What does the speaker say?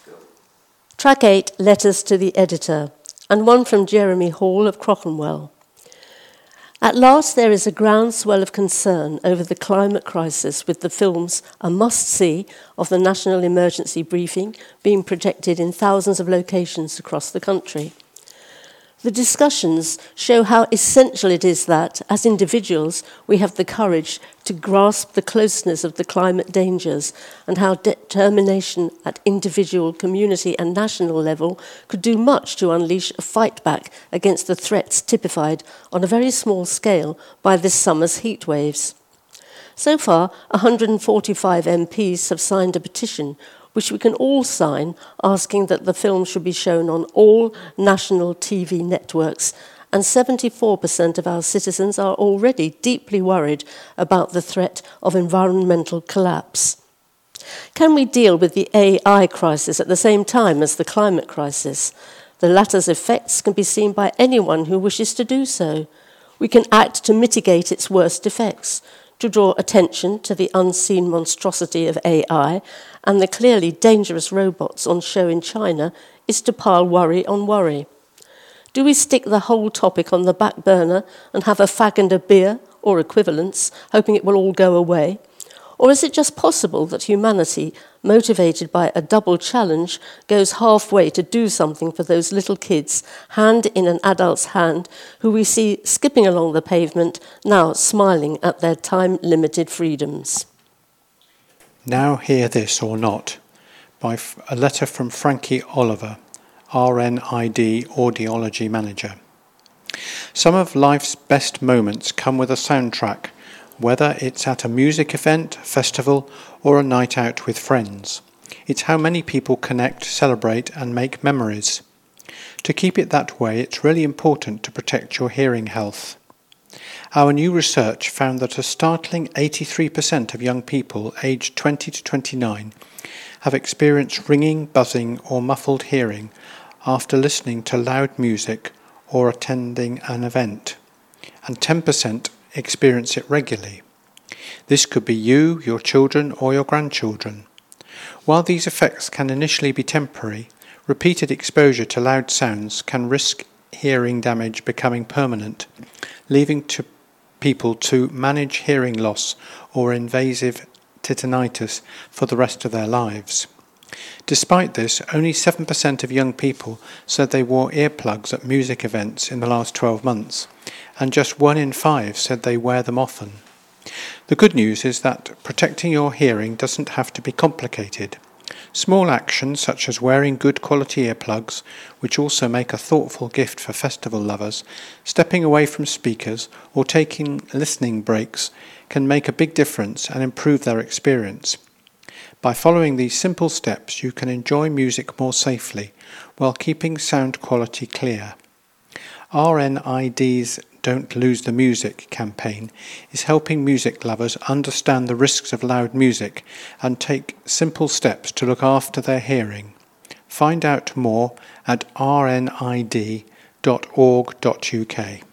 Track 8, Letters to the Editor, and one from Jeremy Hall of Cockenwell. At last there is a groundswell of concern over the climate crisis, with the films A Must-See of the National Emergency Briefing being projected in thousands of locations across the country. The discussions show how essential it is that, as individuals, we have the courage to grasp the closeness of the climate dangers, and how determination at individual, community and national level could do much to unleash a fight back against the threats typified on a very small scale by this summer's heat waves. So far, 145 MPs have signed a petition which we can all sign, asking that the film should be shown on all national TV networks, and 74% of our citizens are already deeply worried about the threat of environmental collapse. Can we deal with the AI crisis at the same time as the climate crisis? The latter's effects can be seen by anyone who wishes to do so. We can act to mitigate its worst effects, to draw attention to the unseen monstrosity of AI and the clearly dangerous robots on show in China is to pile worry on worry. Do we stick the whole topic on the back burner and have a fag and a beer, or equivalents, hoping it will all go away? Or is it just possible that humanity, motivated by a double challenge, goes halfway to do something for those little kids, hand in an adult's hand, who we see skipping along the pavement, now smiling at their time-limited freedoms? Now Hear This or Not, by a letter from Frankie Oliver, RNID Audiology Manager. Some of life's best moments come with a soundtrack, whether it's at a music event, festival, or a night out with friends. It's how many people connect, celebrate, and make memories. To keep it that way, it's really important to protect your hearing health. Our new research found that a startling 83% of young people aged 20 to 29 have experienced ringing, buzzing, or muffled hearing after listening to loud music or attending an event, and 10% experience it regularly. This could be you, your children, or your grandchildren. While these effects can initially be temporary, repeated exposure to loud sounds can risk hearing damage becoming permanent, leaving people to manage hearing loss or invasive tinnitus for the rest of their lives. Despite this, only 7% of young people said they wore earplugs at music events in the last 12 months, and just 1 in 5 said they wear them often. The good news is that protecting your hearing doesn't have to be complicated. Small actions such as wearing good quality earplugs, which also make a thoughtful gift for festival lovers, stepping away from speakers, or taking listening breaks can make a big difference and improve their experience. By following these simple steps, you can enjoy music more safely while keeping sound quality clear. RNID's Don't Lose the Music campaign is helping music lovers understand the risks of loud music and take simple steps to look after their hearing. Find out more at rnid.org.uk.